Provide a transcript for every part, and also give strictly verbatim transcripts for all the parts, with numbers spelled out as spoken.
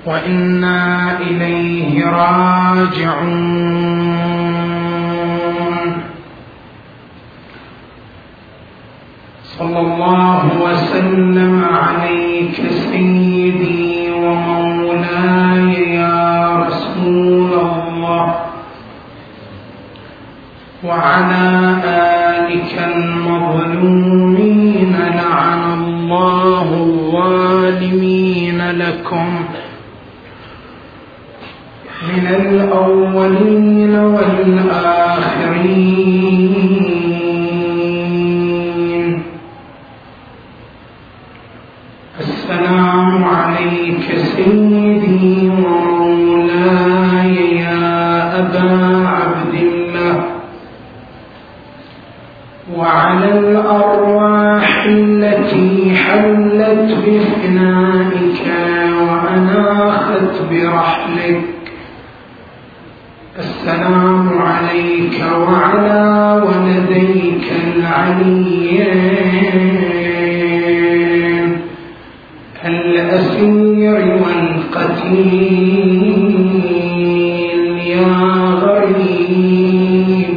وإنا إليه راجعون. صلى الله وسلم عليك سيدي ومولاي يا رسول الله، وعلى آلك المظلومين، لعن الله الظالمين لكم من الأولين والآخرين. السلام عليك سيدي ومولاي يا أبا عبد الله، وعلى الأرواح التي حلت بفنائك وأناخت برحلك. السلام عليك وعلى ولديك العليين الأسير والقتيل يا غريب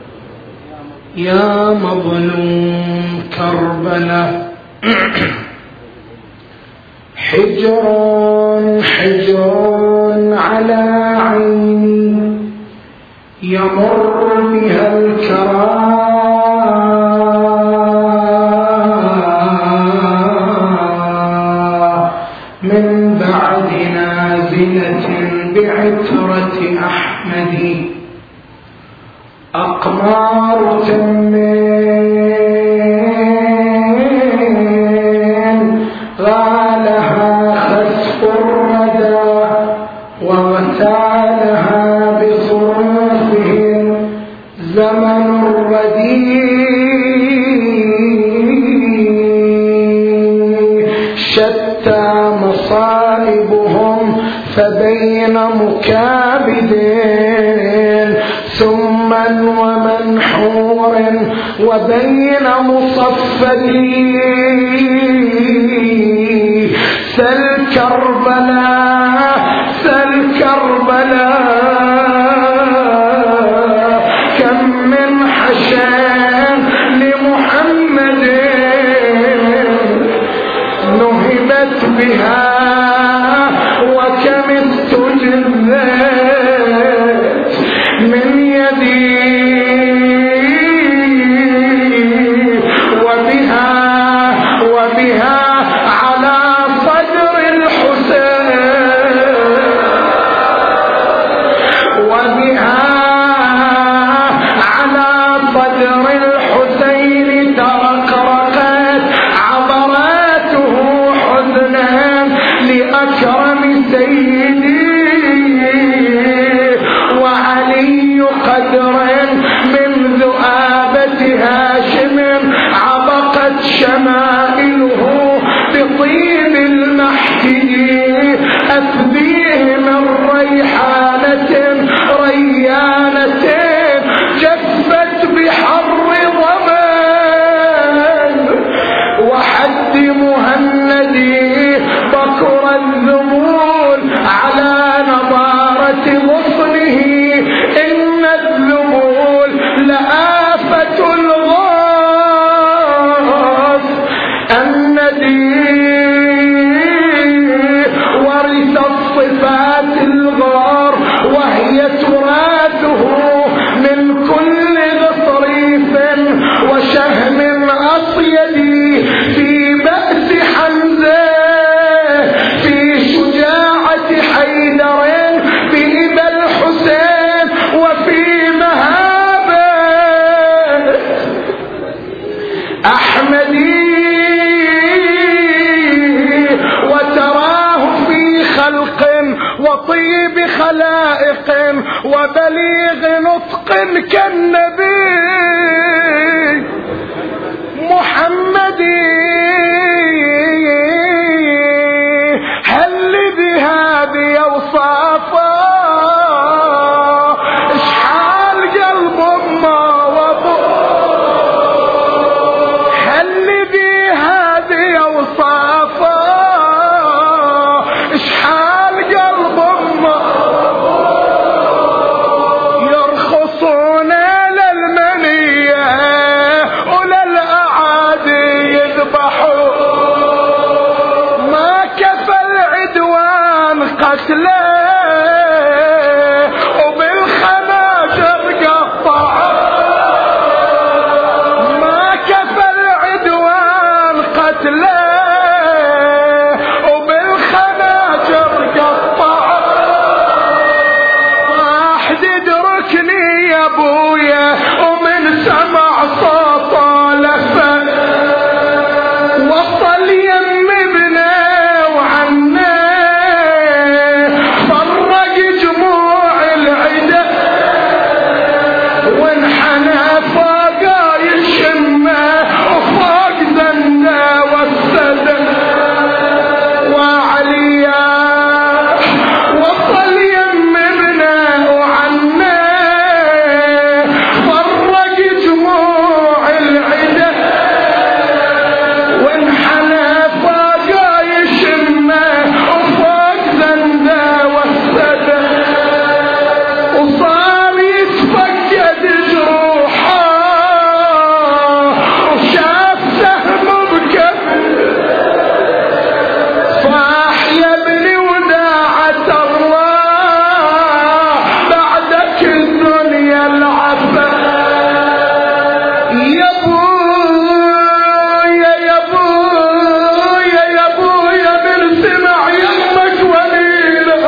يا مظلوم كربلاء. حجر حجر على عيني يمر بها الكرام من بعد نازلة بعترة أحمد. أقمار تمين غالها خسف الردى وغسالها بصروفهم زمن الرديء. شتى مصائبهم فبين مكابدين ثم ومنحور وبين مصفدين. سل كربلاء سل كربلاء كم من حشام لمحمد نهبت بها وكم استجذت من يدي وبها وبها على صدر الحسين وبها على صدر الحسين ترقرقت عبراته حزنا لأكرم سيدي وعلي قدر من ذؤابة هاشم عبقت شمائله بطيب المحكي. أثبيه من ريحانة ريانة جفت بحر ضمان وحد مهندي بكر الذبول على نضارة غصنه. إن الذبول لآفة الغاص الندي ورث الصفات الغار وهي تراثه من كل غطريف وشهم أصيد. في بأس حمزة في شجاعة حيدر بإبا الحسين وفي مهابة أحمدي. وتراه في خلق وطيب خلائق وبليغ نطق كالنبي محمد. هل بهذه أوصافه اشحال قلب ما وضع. هل بهذه أوصافه اشحال قلب قتله وبالخناجر قطع ما كفى العدوان قتله وبالخناجر قطع راح تدركني يا ابويا ومن سمع صوته لفه وصل يم ابنه وعنه فرق جموع العدا وانحنى فوقه يشمه وفوق ذنه والسدى وعليا وصل يم ابنه وعنه فرق جموع العدا وانحنى فوقه يشمه وفوق ذنه والسدى وصار يتفقد جروحه وشاف سهم بكف صاح يا ابني وداعة الله بعدك الدنيا العفا يا ابويا يا ابويا يا ابويا من سمع يمك ولينا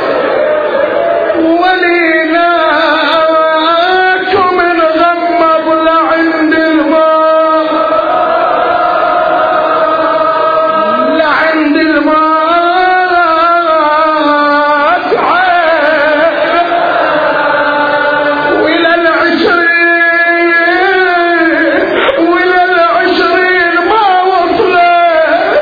وليناك ومن غمض لعند الماء لعند الماء تعال وإلى العشرين وإلى العشرين ما وصلت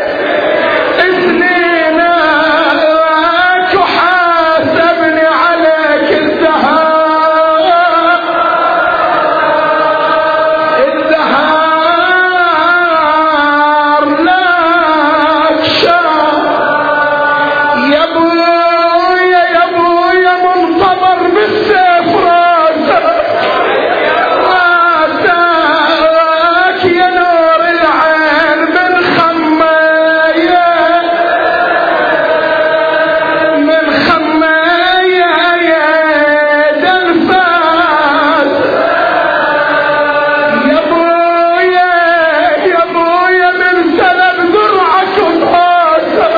اثنيناك وحاسبني عليك الدهار الدهار لك شرع يا ابويا يا ابويا منتظر بالسيف راسك راسك يا نور العين من خماية من خماية يا دنفاس يا ابويا يا ابويا من سلب ذرعك وطاسك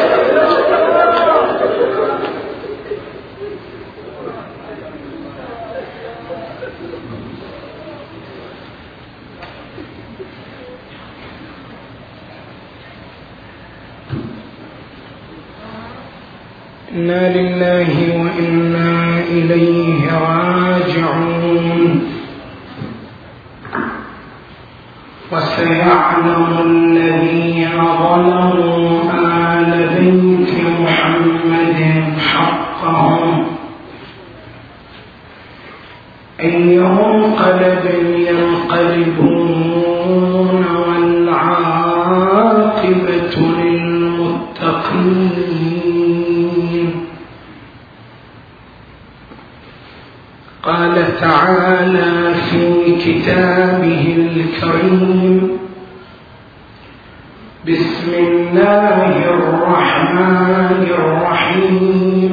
إنا لله وإنا إليه راجعون وسيعلم الذين ظلموا آل بيت محمد حقهم أي منقلب ينقلبون والعاقبة للمتقين. قال تعالى في كتابه الكريم: بسم الله الرحمن الرحيم.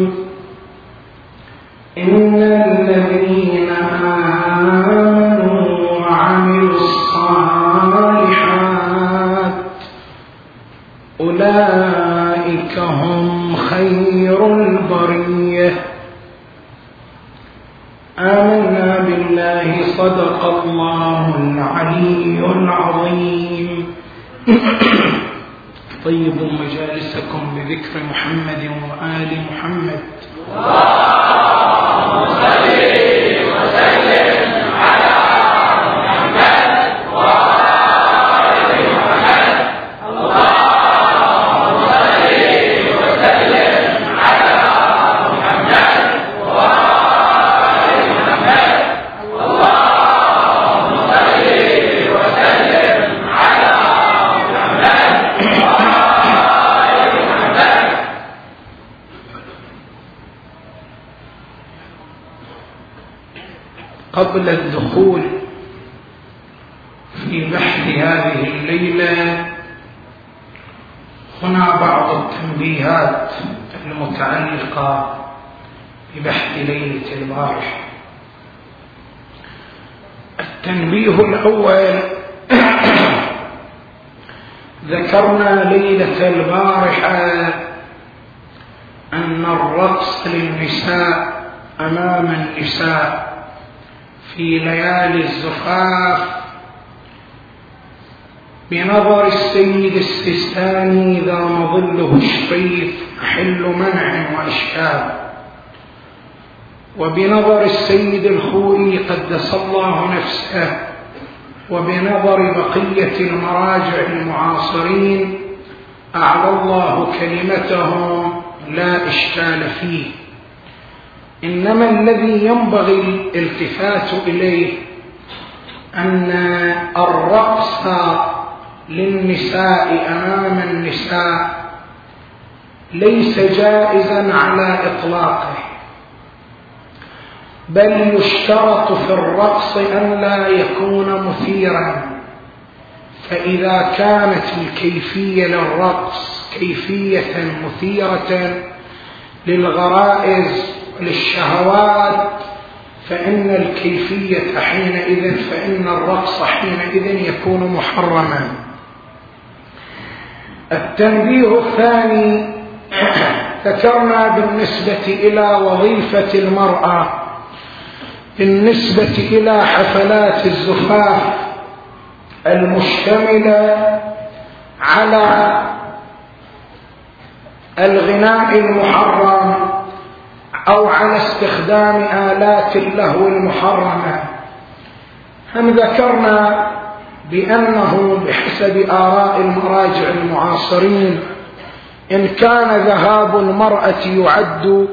إن الذين آمنوا وعملوا الصالحات أولئك هم خير البرية. آمنا بالله. صدق الله العلي العظيم. طيبوا مجالسكم بذكر محمد وآل محمد. اللهم صل وسلم على محمد وآل محمد. اللهم صل وسلم على محمد وآل محمد. اللهم صل وسلم على محمد وآل محمد. قبل الدخول في بحث هذه الليلة هنا بعض التنبيهات المتعلقة ببحث ليلة البارحة. التنبيه الأول: ذكرنا ليلة البارحة أن الرقص للنساء أمام النساء في ليالي الزفاف بنظر السيد السيستاني ذا مظله الشريف محل منع وإشكال، وبنظر السيد الخوئي قدس الله نفسه، وبنظر بقية المراجع المعاصرين أعلى الله كلمتهم لا إشكال فيه. إنما الذي ينبغي الالتفات إليه أن الرقص للنساء أمام النساء ليس جائزا على إطلاقه، بل يشترط في الرقص أن لا يكون مثيرا. فإذا كانت الكيفية للرقص كيفية مثيرة للغرائز وللشهوات فإن الكيفية حينئذ فإن الرقص حينئذ يكون محرما. التنبيه الثاني: ذكرنا بالنسبة إلى وظيفة المرأة بالنسبة إلى حفلات الزفاف المشتملة على الغناء المحرم أو على استخدام آلات اللهو المحرمة، هم ذكرنا بأنه بحسب آراء المراجع المعاصرين إن كان ذهاب المرأة يعد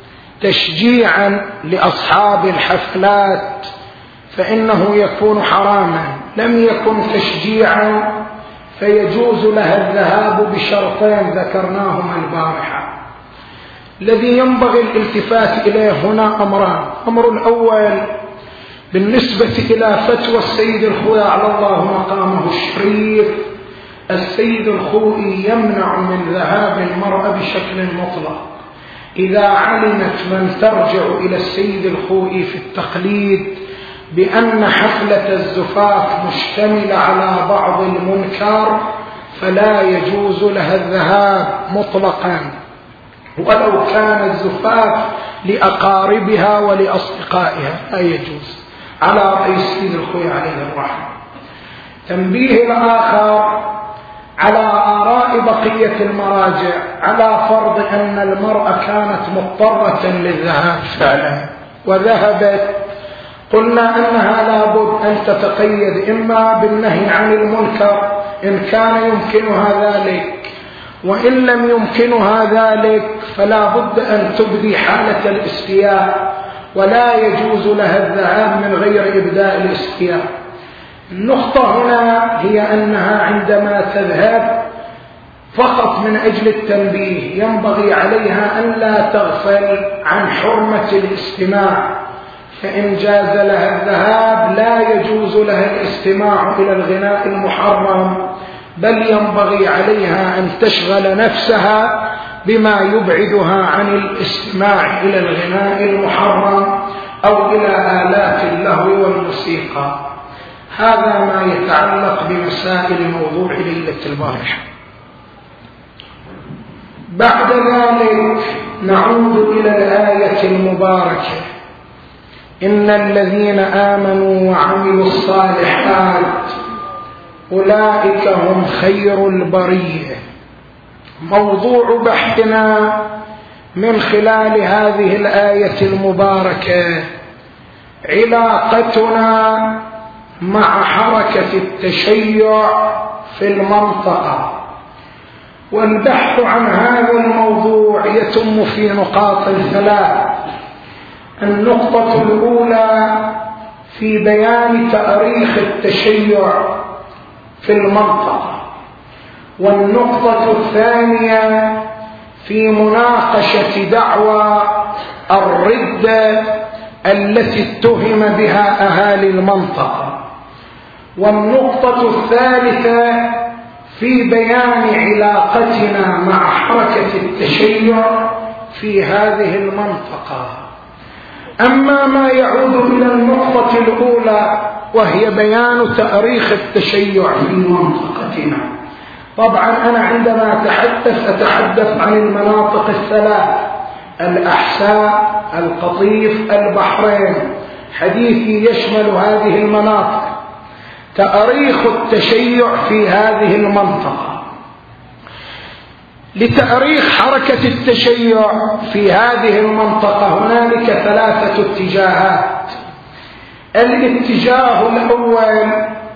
تشجيعا لأصحاب الحفلات فإنه يكون حراما، لم يكن تشجيعا فيجوز لها الذهاب بشرطين ذكرناهما البارحة. الذي ينبغي الالتفات إليه هنا أمران: أمر الأول بالنسبة إلى فتوى السيد الخوئي على الله مقامه الشريف، السيد الخوئي يمنع من ذهاب المرأة بشكل مطلق. إذا علمت من ترجع إلى السيد الخوئي في التقليد بأن حفلة الزفاف مشتملة على بعض المنكر فلا يجوز لها الذهاب مطلقا، ولو كان الزفاف لأقاربها ولأصدقائها لا يجوز، على رأي السيد الخوئي عليه الرحمة. تنبيه الآخر على آراء بقية المراجع على فرض أن المرأة كانت مضطرة للذهاب فعلا وذهبت، قلنا أنها لابد أن تتقيد إما بالنهي عن المنكر إن كان يمكنها ذلك، وإن لم يمكنها ذلك فلا بد أن تبدي حالة الاستياء، ولا يجوز لها الذهاب من غير إبداء الاستياء. النقطة هنا هي أنها عندما تذهب فقط من أجل التنبيه ينبغي عليها أن لا تغفل عن حرمة الاستماع، فإن جاز لها الذهاب لا يجوز لها الاستماع إلى الغناء المحرم، بل ينبغي عليها أن تشغل نفسها بما يبعدها عن الاستماع إلى الغناء المحرم أو إلى آلات اللهو والموسيقى. هذا ما يتعلق بمسائل موضوع ليلة البارحة. بعد ذلك نعود إلى الآية المباركة: إن الذين آمنوا وعملوا الصالحات أولئك هم خير البرية. موضوع بحثنا من خلال هذه الآية المباركة علاقتنا مع حركة التشيع في المنطقة، والبحث عن هذا الموضوع يتم في نقاط ثلاث. النقطة الأولى في بيان تاريخ التشيع في المنطقة، والنقطة الثانية في مناقشة دعوى الردة التي اتهم بها أهالي المنطقة، والنقطة الثالثة في بيان علاقتنا مع حركة التشيع في هذه المنطقة. أما ما يعود إلى النقطة الأولى وهي بيان تاريخ التشيع في منطقتنا، طبعا أنا عندما أتحدث أتحدث عن المناطق الثلاث: الأحساء، القطيف، البحرين. حديثي يشمل هذه المناطق. تاريخ التشيع في هذه المنطقة. لتاريخ حركة التشيع في هذه المنطقة هنالك ثلاثة اتجاهات. الاتجاه الأول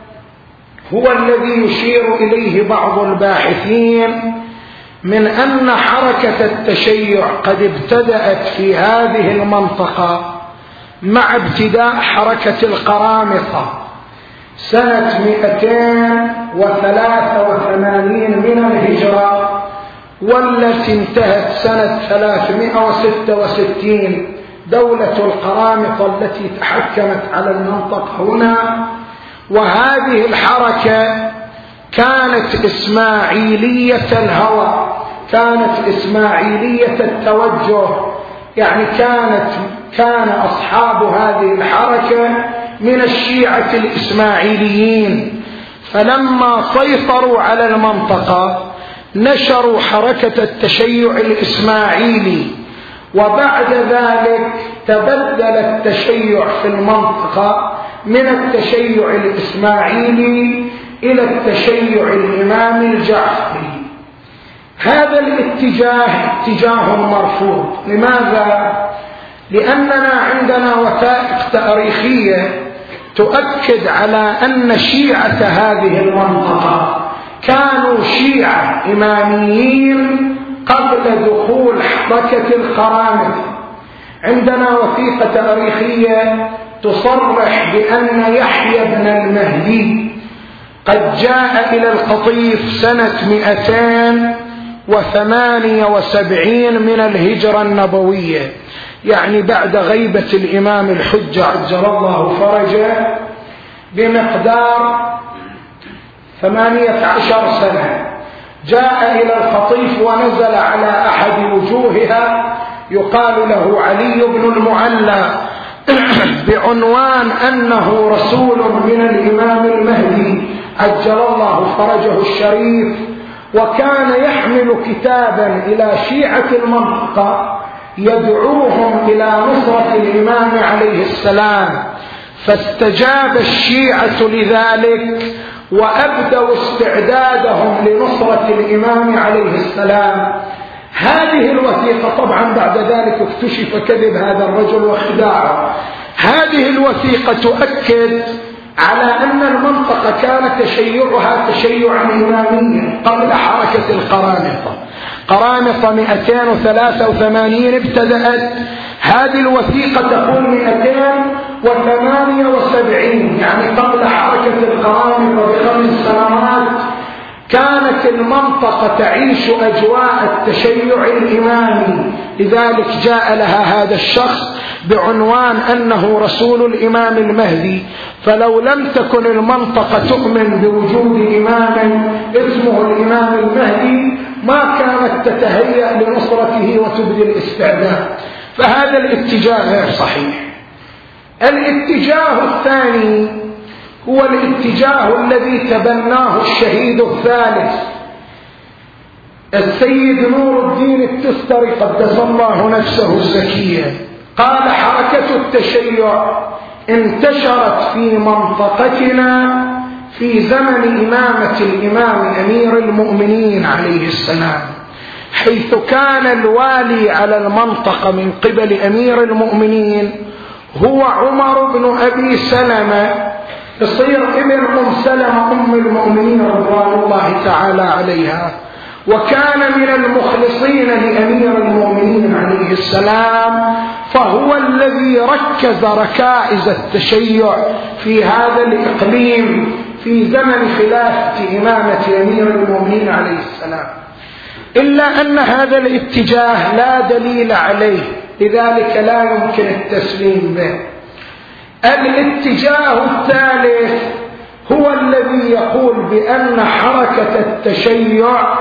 هو الذي يشير إليه بعض الباحثين من أن حركة التشيع قد ابتدأت في هذه المنطقة مع ابتداء حركة القرامطة سنة مئتين وثلاثة وثمانين من الهجرة، والتي انتهت سنة ثلاثمائة وستة وستين. دولة القرامطة التي تحكمت على المنطقة هنا. وهذه الحركة كانت إسماعيلية الهوى، كانت إسماعيلية التوجه، يعني كانت كان أصحاب هذه الحركة من الشيعة الإسماعيليين. فلما سيطروا على المنطقة نشروا حركة التشيع الإسماعيلي، وبعد ذلك تبدل التشيع في المنطقة من التشيع الإسماعيلي إلى التشيع الإمامي الجعفري. هذا الاتجاه اتجاه مرفوض. لماذا؟ لأننا عندنا وثائق تاريخية تؤكد على أن شيعة هذه المنطقة كانوا شيعة إماميين قبل دخول حركة القرامطة. عندنا وثيقة تاريخية تصرح بأن يحيى بن المهدي قد جاء إلى القطيف سنة مئتين وثمانية وسبعين من الهجرة النبوية، يعني بعد غيبة الإمام الحجة عجل الله فرجه بمقدار ثمانية عشر سنة. جاء إلى القطيف ونزل على أحد وجوهها يقال له علي بن المعلى بعنوان أنه رسول من الإمام المهدي عجل الله فرجه الشريف، وكان يحمل كتابا إلى شيعة المنطقة يدعوهم إلى نصرة الإمام عليه السلام. فاستجاب الشيعة لذلك وأبدوا استعدادهم لنصرة الإمام عليه السلام. هذه الوثيقة طبعا بعد ذلك اكتشف كذب هذا الرجل وخداعه. هذه الوثيقة تؤكد على أن المنطقة كان تشيعها تشيعا إماميا قبل حركة القرامطة. قرامطة مئتين وثلاثة وثمانين ابتدأت. هذه الوثيقة تقول مئتين وثمانية وسبعين، يعني قبل حركة القرامطة بخمس سنوات كانت المنطقة تعيش أجواء التشيع الإمامي. لذلك جاء لها هذا الشخص بعنوان أنه رسول الإمام المهدي. فلو لم تكن المنطقة تؤمن بوجود إمام اسمه الإمام المهدي ما كانت تتهيأ لنصرته وتبدي الاستعداد. فهذا الاتجاه غير صحيح. الاتجاه الثاني هو الاتجاه الذي تبناه الشهيد الثالث السيد نور الدين التستري قدس الله نفسه الزكية. قال: حركة التشيع انتشرت في منطقتنا في زمن إمامة الإمام أمير المؤمنين عليه السلام، حيث كان الوالي على المنطقة من قبل أمير المؤمنين هو عمر بن أبي سلمة، يصير ابن أم سلمة أم المؤمنين رضوان الله تعالى عليها، وكان من المخلصين لأمير المؤمنين عليه السلام، فهو الذي ركز ركائز التشيع في هذا الإقليم في زمن خلافة إمامة أمير المؤمنين عليه السلام. إلا أن هذا الاتجاه لا دليل عليه، لذلك لا يمكن التسليم به. الاتجاه الثالث هو الذي يقول بأن حركة التشيع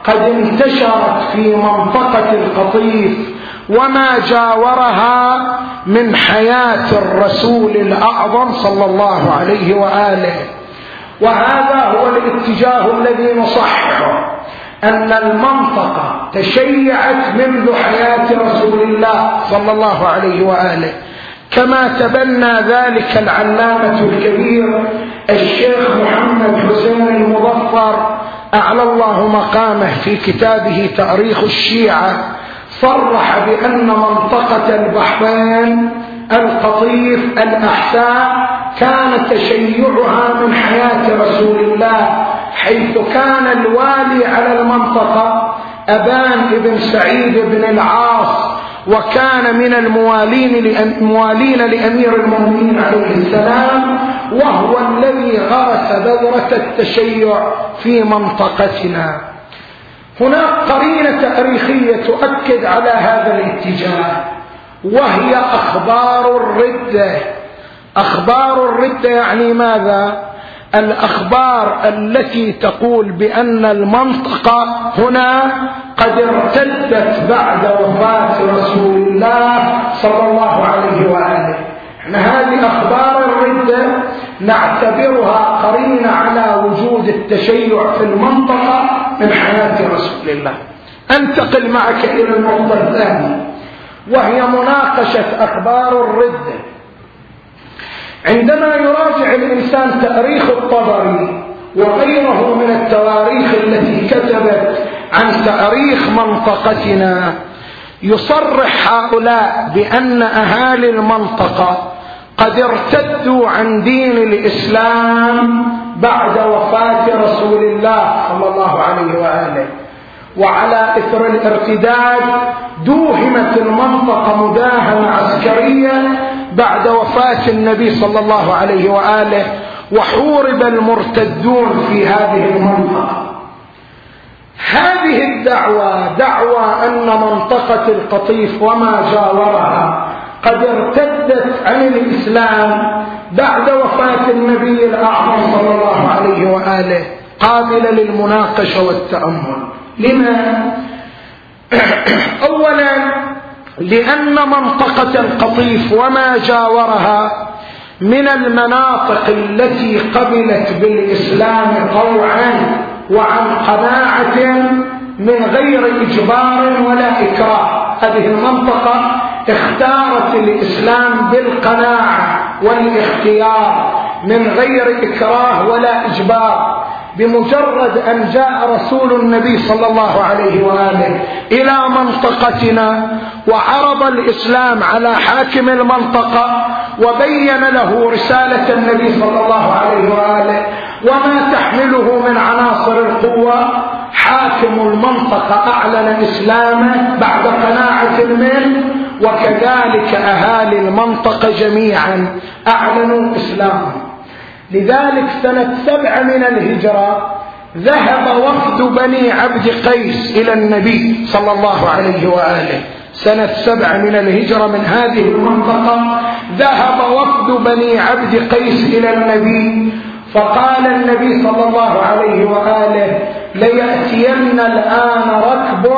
قد انتشرت في منطقة القطيف وما جاورها من حياة الرسول الأعظم صلى الله عليه وآله. وهذا هو الاتجاه الذي نصححه، أن المنطقة تشيعت منذ حياة رسول الله صلى الله عليه وآله، كما تبنى ذلك العلامة الكبير الشيخ محمد حسين المظفر أعلى الله مقامه في كتابه تاريخ الشيعة، صرح بأن منطقة البحرين القطيف الأحساء كان تشيعها من حياة رسول الله، حيث كان الوالي على المنطقة أبان بن سعيد بن العاص، وكان من الموالين الموالين لأمير المؤمنين عليه السلام، وهو الذي غرس بذرة التشيع في منطقتنا. هناك قرينة تاريخية تؤكد على هذا الاتجاه، وهي أخبار الردة. أخبار الردة يعني ماذا؟ الأخبار التي تقول بأن المنطقة هنا قد ارتدت بعد وفاة رسول الله صلى الله عليه وآله. هذه أخبار الردة نعتبرها قرينة على وجود التشيع في المنطقة من حياة رسول الله. أنتقل معك إلى النقطة الثانية، وهي مناقشة أخبار الردة. عندما يراجع الإنسان تاريخ الطبري وغيره من التواريخ التي كتبت عن تاريخ منطقتنا، يصرح هؤلاء بأن أهالي المنطقة قد ارتدوا عن دين الإسلام بعد وفاة رسول الله صلى الله عليه وآله، وعلى إثر الارتداد دوهمت المنطقة مداهمة عسكرية بعد وفاة النبي صلى الله عليه وآله، وحورب المرتدون في هذه المنطقة. هذه الدعوة دعوة أن منطقة القطيف وما جاورها قد ارتدت عن الإسلام بعد وفاة النبي الأعظم صلى الله عليه وآله، قابلة للمناقشة والتأمل. لما؟ أولا لأن منطقة القطيف وما جاورها من المناطق التي قبلت بالإسلام طوعا وعن قناعة من غير إجبار ولا إكراه. هذه المنطقة اختارت الإسلام بالقناعة والاختيار من غير إكراه ولا إجبار. بمجرد أن جاء رسول النبي صلى الله عليه وآله إلى منطقتنا وعرض الإسلام على حاكم المنطقة وبين له رسالة النبي صلى الله عليه وآله وما تحمله من عناصر القوة، حاكم المنطقة أعلن إسلامه بعد قناعة منه، وكذلك أهالي المنطقة جميعا أعلنوا إسلامه. لذلك سنة سبع من الهجرة ذهب وفد بني عبد قيس إلى النبي صلى الله عليه وآله. سنة سبع من الهجرة من هذه المنطقة ذهب وفد بني عبد قيس إلى النبي، فقال النبي صلى الله عليه وآله: ليأتين الآن ركب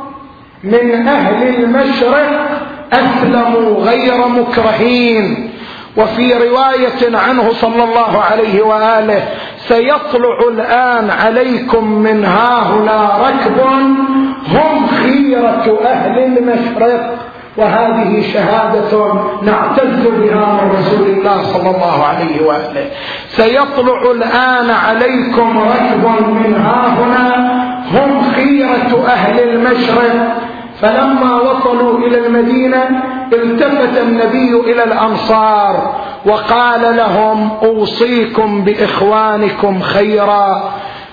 من أهل المشرق أسلموا غير مكرهين. وفي رواية عنه صلى الله عليه وآله: سيطلع الآن عليكم من هاهنا ركب هم خيرة أهل المشرق. وهذه شهادة نعتز بها من رسول الله صلى الله عليه وآله. سيطلع الآن عليكم ركب من هاهنا هم خيرة أهل المشرق. فلما وصلوا إلى المدينة التفت النبي إلى الأنصار وقال لهم: أوصيكم بإخوانكم خيرا،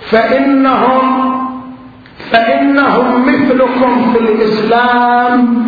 فإنهم فإنهم مثلكم في الإسلام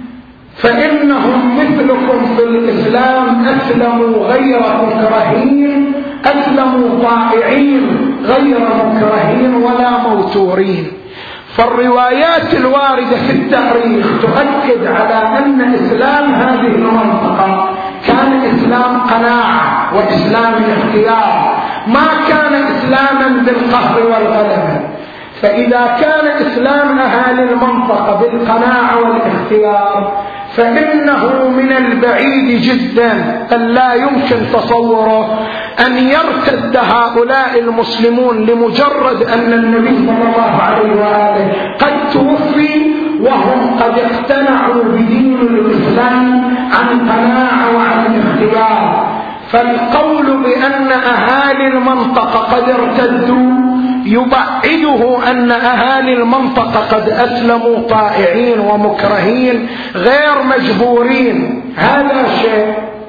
فإنهم مثلكم في الإسلام أسلموا غير مكرهين، أسلموا طائعين غير مكرهين ولا موتورين. فالروايات الواردة في التاريخ تؤكد على أن إسلام هذه المنطقة كان إسلام قناعة وإسلام اختيار، ما كان إسلاما بالقهر والغلبة. فإذا كان إسلام أهالي المنطقة بالقناعة والاختيار فإنه من البعيد جدا أن لا يمكن تصوره أن يرتد هؤلاء المسلمون لمجرد أن النبي صلى الله عليه وآله قد توفي وهم قد اقتنعوا بدين الإسلام عن قناعة وعن اختيار. فالقول بأن أهالي المنطقة قد ارتدوا يبعده أن أهالي المنطقة قد أسلموا طائعين ومكرهين غير مجبورين. هذا شيء.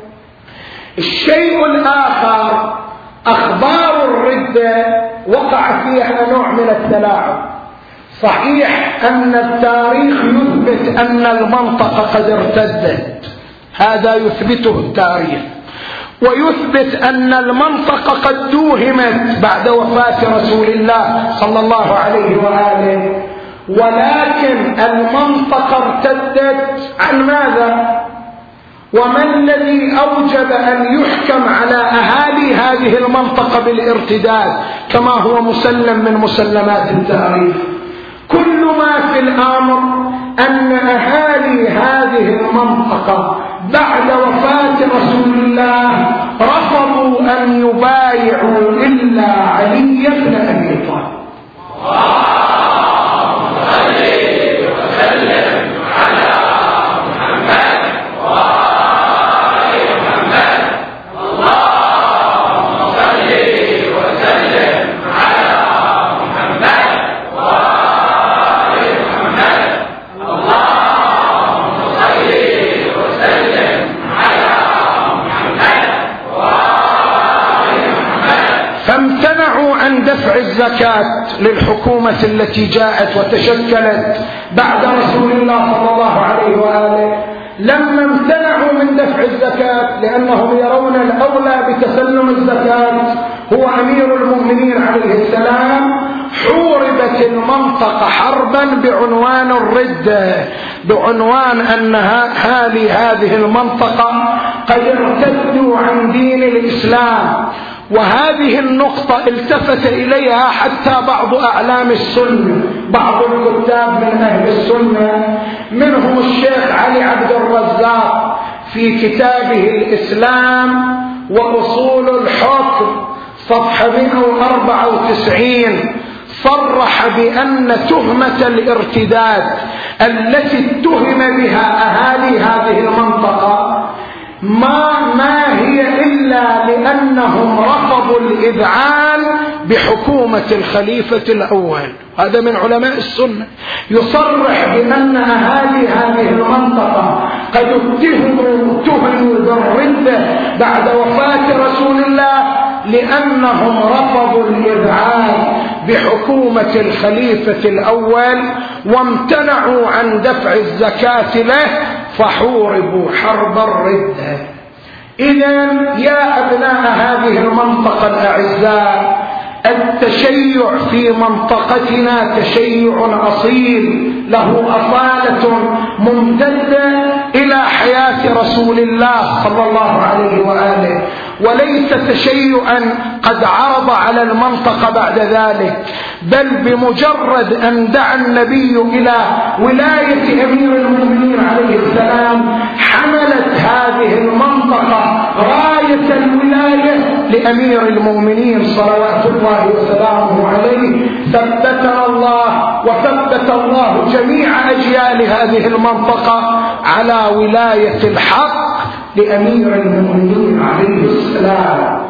الشيء الآخر أخبار الردة وقع فيها نوع من التلاعب. صحيح أن التاريخ يثبت أن المنطقة قد ارتدت، هذا يثبته التاريخ، ويثبت أن المنطقة قد دوهمت بعد وفاة رسول الله صلى الله عليه وآله، ولكن المنطقة ارتدت عن ماذا؟ وما الذي أوجب أن يحكم على أهالي هذه المنطقة بالارتداد كما هو مسلم من مسلمات التاريخ؟ كل ما في الأمر أن أهالي هذه المنطقة بعد وفاة رسول الله رفضوا أن يبايعوا إلا علي بن أبي طالب. اللهم صل وسلم على محمد وآل محمد. اللهم صل وسلم على محمد وآل محمد. اللهم صل وسلم على محمد وآل محمد. فامتنعوا عن دفع الزكاة للحكومة التي جاءت وتشكلت بعد رسول الله صلى الله عليه وآله. لما امتنعوا من دفع الزكاة لأنهم يرون الأولى بتسلم الزكاة هو أمير المؤمنين عليه السلام، حوربت المنطقة حربا بعنوان الردة، بعنوان أن أهالي هذه المنطقة قد ارتدوا عن دين الإسلام. وهذه النقطة التفت إليها حتى بعض أعلام السنة، بعض الكتاب من أهل السنة، منهم الشيخ علي عبد الرزاق في كتابه الإسلام وأصول الحكم صفحة مئة وأربعة وتسعين، صرح بأن تهمة الارتداد التي اتهم بها أهالي هذه المنطقة ما ما هي إلا لأنهم رفضوا الإذعان بحكومة الخليفة الأول. هذا من علماء السنة يصرح بأن أهالي هذه المنطقة قد اتهموا اتهموا بالردة بعد وفاة رسول الله لأنهم رفضوا الإذعان بحكومة الخليفة الأول وامتنعوا عن دفع الزكاة له فحوربوا حرب الردة. إذن يا أبناء هذه المنطقة الأعزاء، التشيع في منطقتنا تشيع أصيل له أصالة ممتدة إلى حياة رسول الله صلى الله عليه وآله، وليس تشيعا قد عرض على المنطقة بعد ذلك، بل بمجرد أن دعا النبي إلى ولاية أمير المؤمنين عليه السلام حملت هذه المنطقة راية الولاية لأمير المؤمنين صلوات الله وسلامه عليه. ثبتنا الله وثبت الله جميع أجيال هذه المنطقة على ولاية الحق لأمير المؤمنين عليه السلام.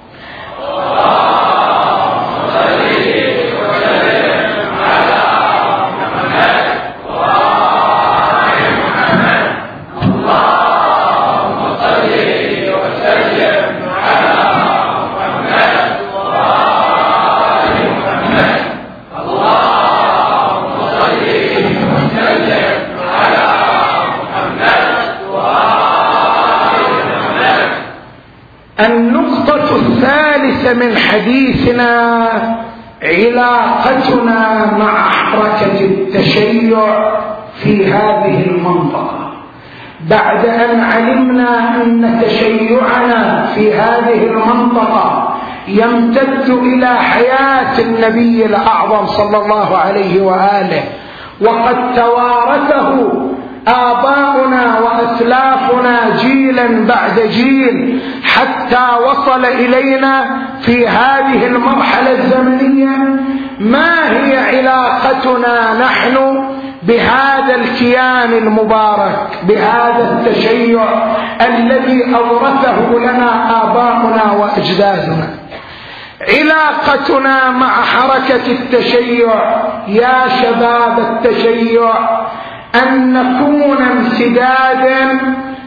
النقطة الثالثة من حديثنا علاقتنا مع حركة التشيع في هذه المنطقة. بعد أن علمنا أن تشيعنا في هذه المنطقة يمتد إلى حياة النبي الأعظم صلى الله عليه وآله، وقد توارثه آباؤنا وأسلافنا جيلا بعد جيل حتى وصل إلينا في هذه المرحلة الزمنية. ما هي علاقتنا نحن بهذا الكيان المبارك، بهذا التشيع الذي أورثه لنا آباؤنا وأجدادنا؟ علاقتنا مع حركة التشيع يا شباب التشيع أن نكون امتدادا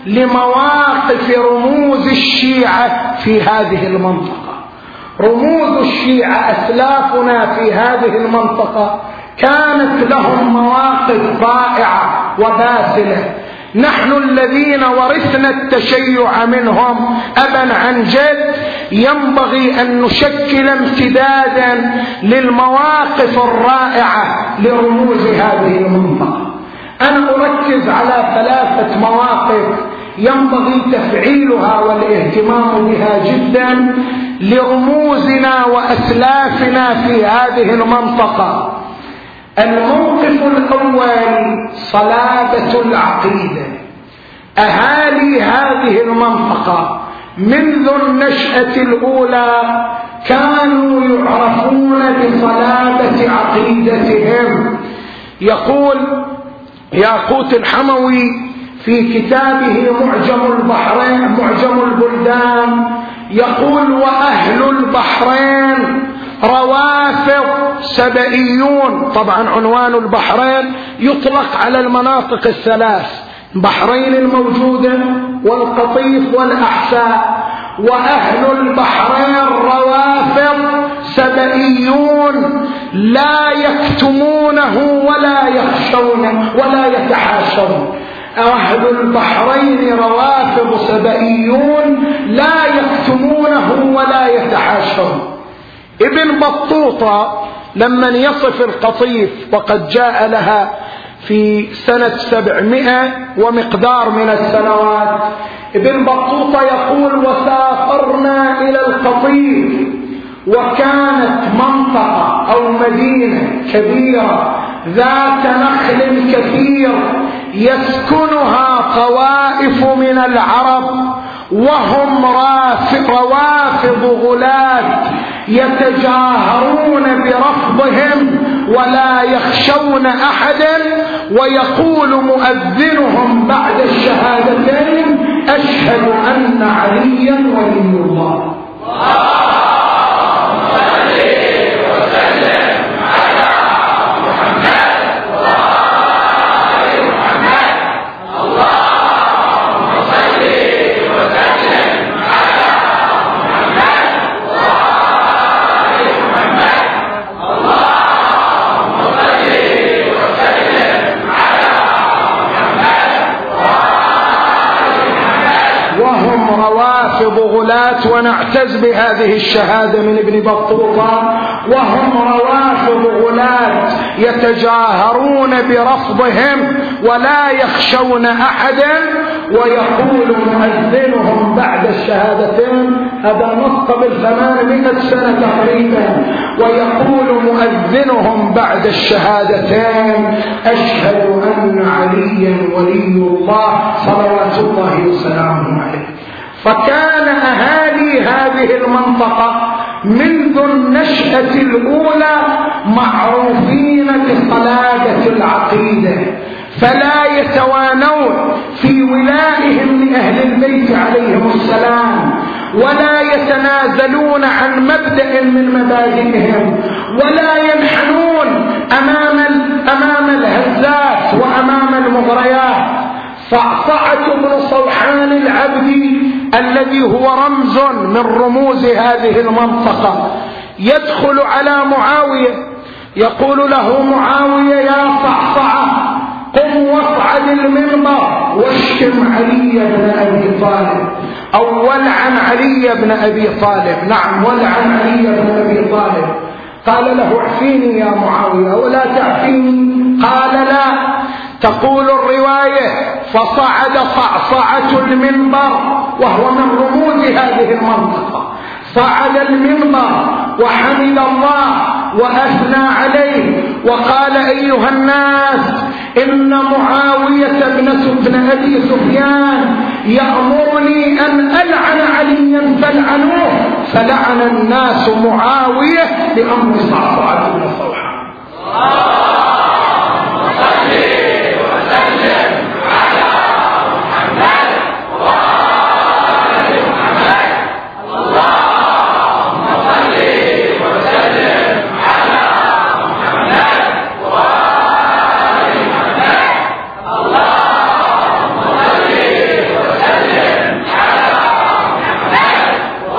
لمواقف رموز الشيعة في هذه المنطقة. رموز الشيعة أسلافنا في هذه المنطقة كانت لهم مواقف رائعة وباسلة. نحن الذين ورثنا التشيع منهم أبا عن جد ينبغي أن نشكل امتدادا للمواقف الرائعة لرموز هذه المنطقة. أنا أركز على ثلاثة مواقف ينبغي تفعيلها والاهتمام بها جدا لرموزنا وأسلافنا في هذه المنطقة. الموقف الأول صلابة العقيدة. أهالي هذه المنطقة منذ النشأة الأولى كانوا يعرفون بصلابة عقيدتهم. يقول ياقوت الحموي في كتابه معجم البحرين معجم البلدان، يقول: وأهل البحرين روافض سبئيون. طبعا عنوان البحرين يطلق على المناطق الثلاث، البحرين الموجودة والقطيف والأحساء. وأهل البحرين روافض سبئيون لا يكتمونه ولا يخشونه ولا يتحاشون. أهل البحرين روافض سبئيون لا يكتمونه ولا يتحاشون. ابن بطوطة لما يصف القطيف وقد جاء لها في سنة سبعمائة ومقدار من السنوات، ابن بطوطة يقول: وسافرنا إلى القطيف وكانت منطقة أو مدينة كبيرة ذات نخل كثير يسكنها طوائف من العرب، وهم روافض غلاة يتجاهرون برفضهم ولا يخشون أحدا. ويقول مؤذنهم بعد الشهادتين: أشهد أن عليا ولي الله. غلاة، ونعتز بهذه الشهادة من ابن بطوطة. وهم روافض غلاة يتجاهرون برفضهم ولا يخشون أحدا. ويقول مؤذنهم بعد الشهادتين، هذا نص قبل ثمانمائة سنة تقريبا، ويقول مؤذنهم بعد الشهادتين: أشهد أن عليا ولي الله صلوات الله وسلامه عليه. فكان أهالي هذه المنطقة منذ النشأة الأولى معروفين بصلابة العقيدة، فلا يتوانون في ولائهم لأهل البيت عليهم السلام، ولا يتنازلون عن مبدأ من مبادئهم، ولا ينحنون أمام أمام الهزات وأمام المغريات. صعصعة بن صوحان العبدي الذي هو رمز من رموز هذه المنطقة يدخل على معاوية، يقول له معاوية: يا صعصعة، قم واصعد المنبر واشتم علي بن أبي طالب، أو ولعن علي بن أبي طالب. نعم، ولعن علي بن أبي طالب. قال له: اعفيني يا معاوية ولا تعفيني. قال: لا. تقول الرواية: فصعد صعصعة المنبر، وهو من رموز هذه المنطقة، صعد المنبر وحمد الله وأثنى عليه وقال: أيها الناس، إن معاوية بن أبي سفيان يأمرني أن ألعن عليا فلعنوه، فلعن الناس معاوية بأمر صعصعة بن صوحة. اللهم صل وسلم على محمد وآل محمد. اللهم صل وسلم على محمد وآل محمد. اللهم صل وسلم على محمد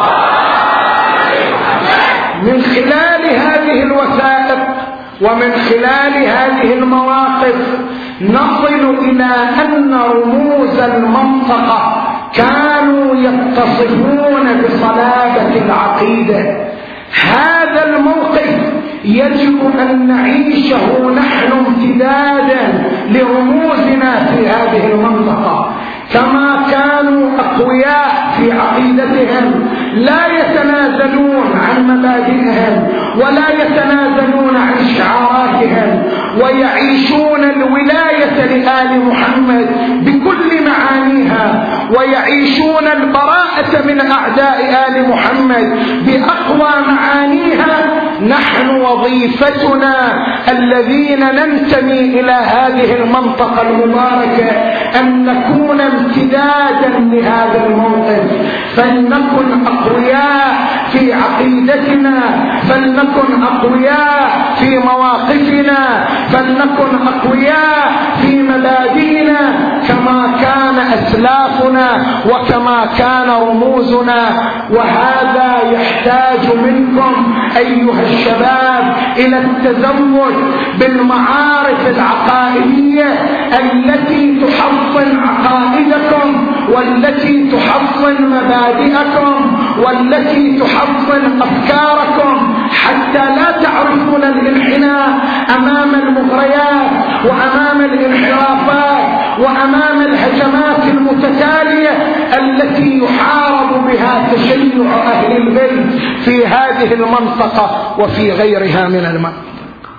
وآل محمد. من خلال هذه الوثائق ومن خلال هذه المواقف نصل إلى أن رموز المنطقة كانوا يتصفون بصلابة العقيدة. هذا الموقف يجب أن نعيشه نحن امتدادا لرموزنا في هذه المنطقة، كما كانوا أقوياء في عقيدتهم لا يتنازلون عن مبادئهم ولا يتنازلون عن شعاراتهم، ويعيشون الولاية لآل محمد بكل معانيها، ويعيشون البراءة من أعداء آل محمد بأقوى معانيها. نحن وظيفتنا الذين ننتمي إلى هذه المنطقة المباركة أن نكون امتدادا لهذا الموقف، فلنكن أقوياء في عقيدتنا، فلنكن أقوياء في مواقفنا، فلنكن أقوياء في مبادئنا كما كان أسلافنا وكما كان رموزنا. وهذا يحتاج منكم أيها الشباب إلى التزود بالمعارف العقائدية التي تحصن عقائدكم، والتي تحصن مبادئكم، والتي تحصن أفكاركم، حتى لا تعرفون الانحناء أمام المغريات وأمام الانحرافات وأمام الهجمات المتتالية التي يحارب بها تشيع أهل البيت في هذه المنطقة وفي غيرها من المنطقة.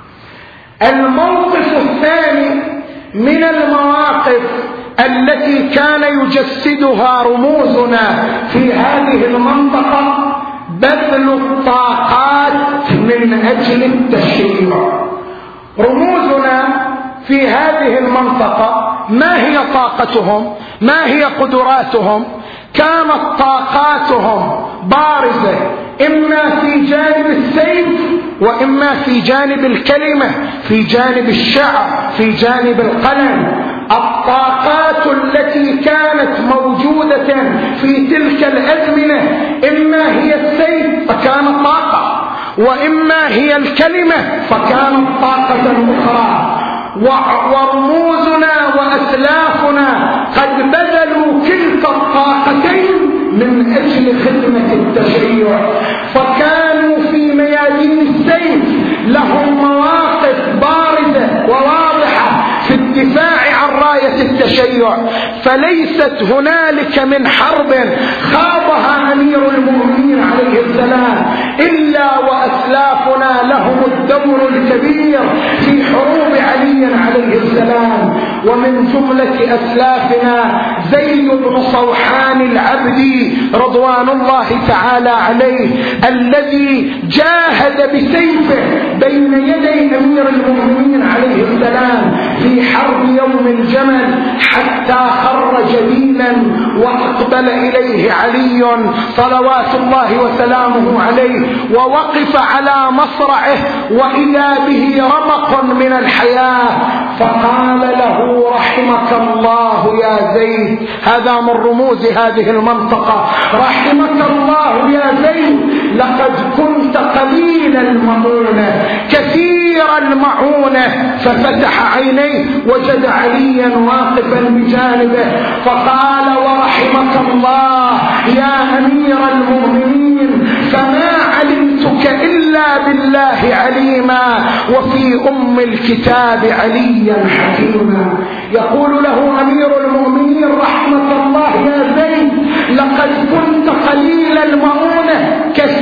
الموقف الثاني من المواقف التي كان يجسدها رموزنا في هذه المنطقة بذل الطاقات من أجل التشيع. رموزنا في هذه المنطقة ما هي طاقتهم؟ ما هي قدراتهم؟ كانت طاقاتهم بارزة، إما في جانب السيف وإما في جانب الكلمة، في جانب الشعر، في جانب القلم. الطاقات التي كانت موجودة في تلك الأزمنة إما هي السيف فكانت طاقة، وإما هي الكلمة فكانت طاقة أخرى. ورموزنا وأسلافنا قد بذلوا كلتا الطاقتين من أجل خدمة التشيع، فكانوا في ميادين السيف لهم مواقف بارزة وواضحة في الدفاع عن راية التشيع، فليست هنالك من حرب خاضها أمير المؤمنين عليه السلام إلا وأسلافنا لهم الدور الكبير في حروب علي عليه السلام. ومن جملة أسلافنا زيد بن صوحان العبدي رضوان الله تعالى عليه، الذي جاهد بسيفه بين يدي أمير المؤمنين عليه السلام في حرب يوم الجمل حتى خر جبينا وأقبل إليه علي صلوات الله وسلامه عليه ووقف على مصرعه وإذا به رمق من الحياة، فقال له: رحمك الله يا زيد. هذا من رموز هذه المنطقة. رحمك الله يا زيد، لقد كنت قليل المعونة كثير المعونة. ففتح عينيه وجد عليا واقفا بجانبه فقال: ورحمك الله يا أمير المؤمنين، فما علمتك إلا بالله عليما وفي أم الكتاب عليا حكيما. يقول له أمير المؤمنين: رحمة الله يا زيد، لقد كنت قليل المعونة كثير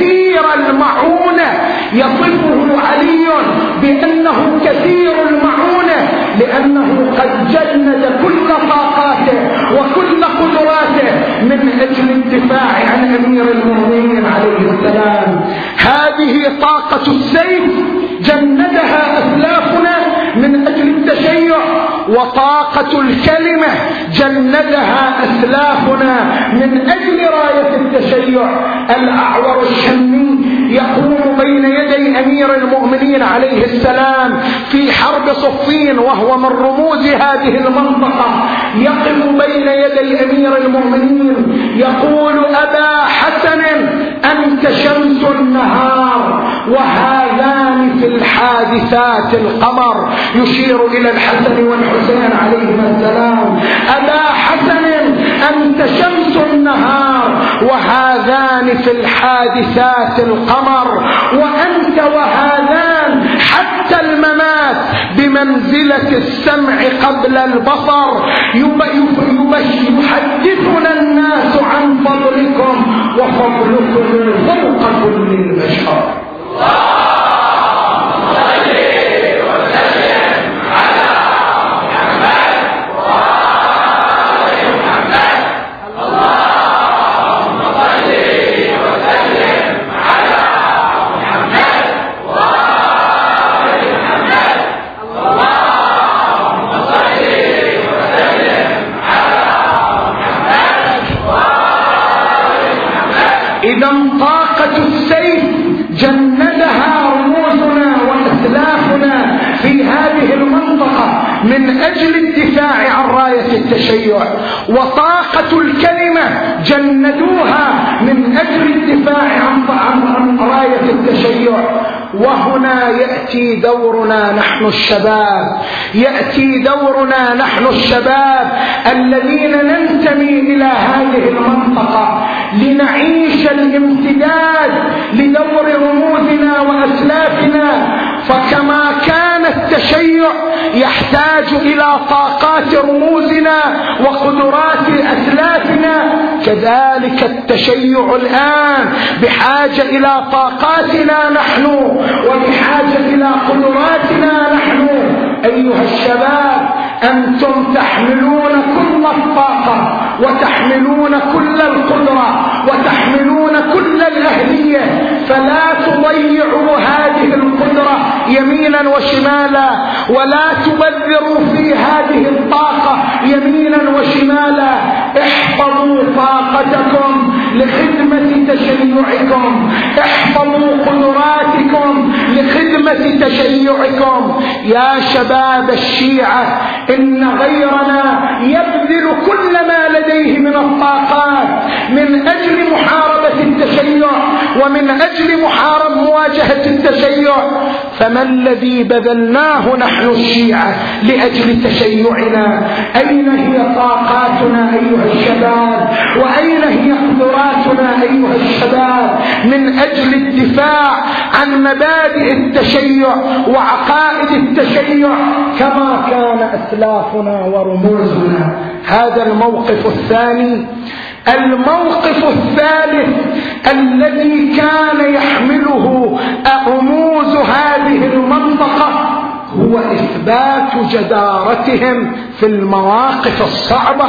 جند كل طاقاته وكل قدراته من أجل الدفاع عن أمير المؤمنين عليه السلام. هذه طاقة السيف جندها أسلافنا من أجل التشيع، وطاقة الكلمة جندها أسلافنا من أجل راية التشيع. الأعور الشمي يقوم بين يدي أمير المؤمنين عليه السلام في حرب صفين، وهو من رموز هذه المنطقة، يقف بين يدي أمير المؤمنين يقول: أبا حسن أنت شمس النهار وهذان في الحادثات القمر، يشير إلى الحسن والحسين عليهما السلام. أبا حسن أنت شمس النهار وهذان في الحادثات القمر، وأنت وهذان حتى الممات بمنزلة السمع قبل البصر. يحدثنا الناس عن فضلكم وفضلكم فوق كل البشر. إذا طاقة السيف جندها رموزنا وأسلافنا في هذه المنطقة من أجل الدفاع عن راية التشيع، وطاقة الكلمة جندوها من أجل الدفاع عن راية التشيع. وهنا يأتي دورنا نحن الشباب، يأتي دورنا نحن الشباب الذين ننتمي إلى هذه المنطقة لنعيش الامتداد لدور رموزنا وأسلافنا. فكما كان التشيع يحتاج إلى طاقات رموزنا وقدرات أسلافنا، كذلك التشيع الآن بحاجة إلى طاقاتنا نحن وبحاجة إلى قدراتنا نحن. أيها الشباب، أنتم تحملون كل الطاقة وتحملون كل القدرة وتحملون كل الأهلية، فلا تضيعوا هذه القدرة يمينا وشمالا، ولا تبذروا في هذه الطاقة يمينا وشمالا. احفظوا طاقتكم لخدمة تشيعكم، احفظوا قدراتكم لخدمة تشيعكم. يا شباب الشيعة، إن غيرنا يبذل كل ما لديه من الطاقات من أجل محاربة التشيع ومن أجل محاربة مواجهة التشيع، فما الذي بذلناه نحن الشيعة لأجل تشيعنا؟ أين هي طاقاتنا أيها الشباب؟ وأين هي قدراتنا أيها الشباب من أجل الدفاع عن مبادئ التشيع وعقائد التشيع كما كان أسلافنا ورموزنا؟ هذا الموقف الثاني. الموقف الثالث الذي كان يحمله رموز هذه المنطقة هو إثبات جدارتهم في المواقف الصعبة.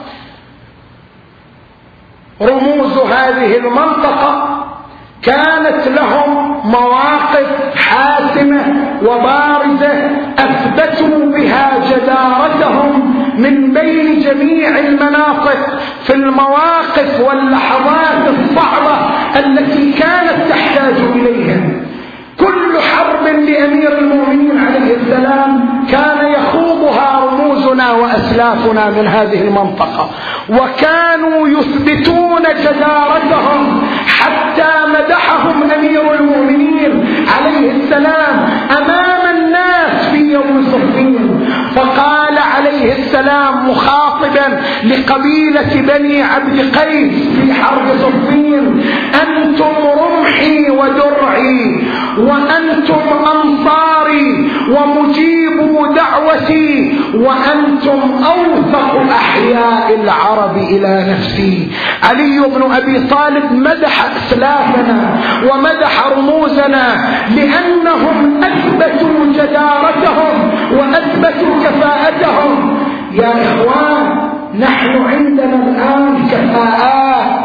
رموز هذه المنطقة كانت لهم مواقف حاسمة وبارزة أثبتوا بها جدارتهم من بين جميع المناطق في المواقف واللحظات الصعبة التي كانت تحتاج إليهم. كل حرب لأمير المؤمنين عليه السلام كان يخوضها رموزنا وأسلافنا من هذه المنطقة، وكانوا يثبتون جدارتهم حتى مدحهم أمير المؤمنين عليه السلام أمام الناس في يوم صفين. فقال عليه السلام مخاطبا لقبيلة بني عبد قيس في حرب صفين: أنتم رمحي ودرعي، وأنتم أنصاري ومجيبوا دعوتي، وأنتم أوثق أحياء العرب إلى نفسي. علي بن أبي طالب مدح أسلافنا ومدح رموزنا لأنهم أثبتوا جدارتهم وأثبتوا كفاءتهم. يا إخوان، نحن عندنا الآن كفاءات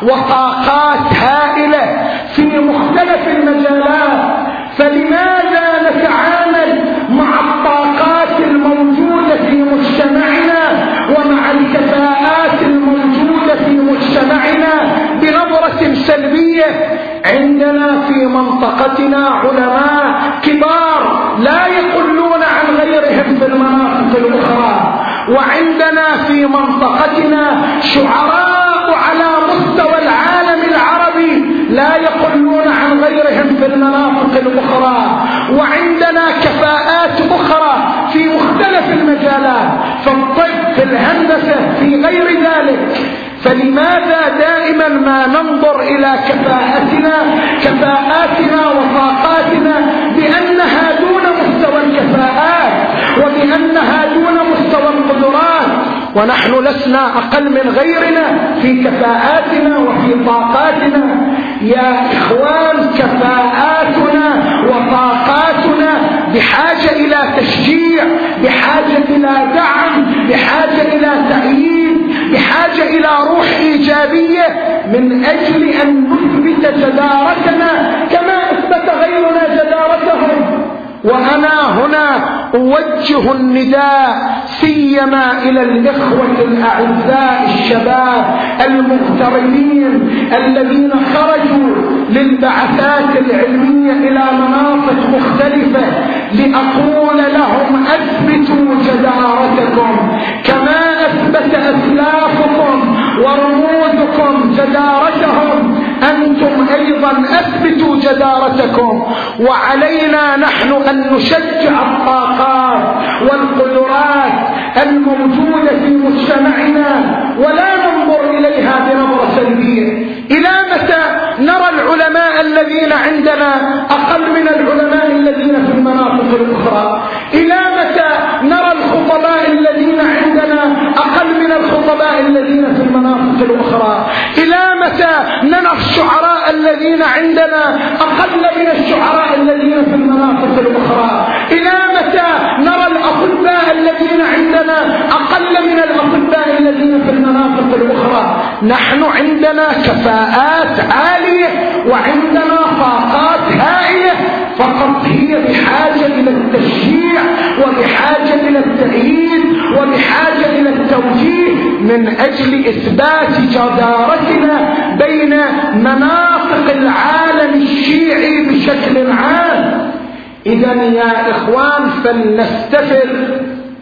وطاقات هائلة في مختلف المجالات، فلماذا نتعامل مع الطاقات الموجودة في مجتمعنا ومع الكفاءات الموجودة في مجتمعنا بنظرة سلبية؟ عندنا في منطقتنا علماء كبار لا يقلون عن غيرهم في المناطق الأخرى، وعندنا في منطقتنا شعراء على مستوى العالم العربي لا يقلون عن غيرهم في المناطق الأخرى، وعندنا كفاءات أخرى في مختلف المجالات، في الطب، في الهندسة، في غير ذلك. فلماذا دائما ما ننظر إلى كفاءتنا كفاءاتنا وطاقاتنا بأنها دون مستوى الكفاءات وبأنها دون مستوى القدرات، ونحن لسنا أقل من غيرنا في كفاءاتنا وفي طاقاتنا؟ يا إخوان، كفاءاتنا وطاقاتنا بحاجة إلى تشجيع، بحاجة إلى دعم، بحاجة إلى تأييد، بحاجة إلى روح إيجابية من أجل أن نثبت جدارتنا كما أثبت غيرنا جدارتهم. وأنا هنا أوجه النداء سيما إلى الإخوة الأعزاء الشباب المغتربين الذين خرجوا للبعثات العلمية إلى مناطق مختلفة، لأقول لهم: أثبتوا جدارتكم كما أثبت أسلافكم ورموزكم جدارتهم، أنتم أيضا أثبتوا جدارتكم. وعلينا نحن أن نشجع الطاقات والقدرات الموجودة في مجتمعنا ولا ننظر إليها بنظرة سلبية. إلى متى نرى العلماء الذين عندنا أقل من العلماء الذين في المناطق الأخرى؟ إلى متى نرى الخطباء الذين عندنا أقل من الخطباء الذين في المناطق الأخرى؟ إلى متى نرى الشعراء الذين عندنا أقل من الشعراء الذين في المناطق الأخرى؟ إلى متى نرى الأطباء الذين عندنا أقل من الأطباء الذين في المناطق الأخرى؟ نحن عندنا كفاءات عالية وعندنا طاقات هائلة، فقط هي بحاجة إلى التشجيع وبحاجة إلى التأييد وبحاجة إلى التوجيه من أجل إثبات جدارتنا بين مناطق العالم الشيعي بشكل عام. إذن يا إخوان، فلنستفد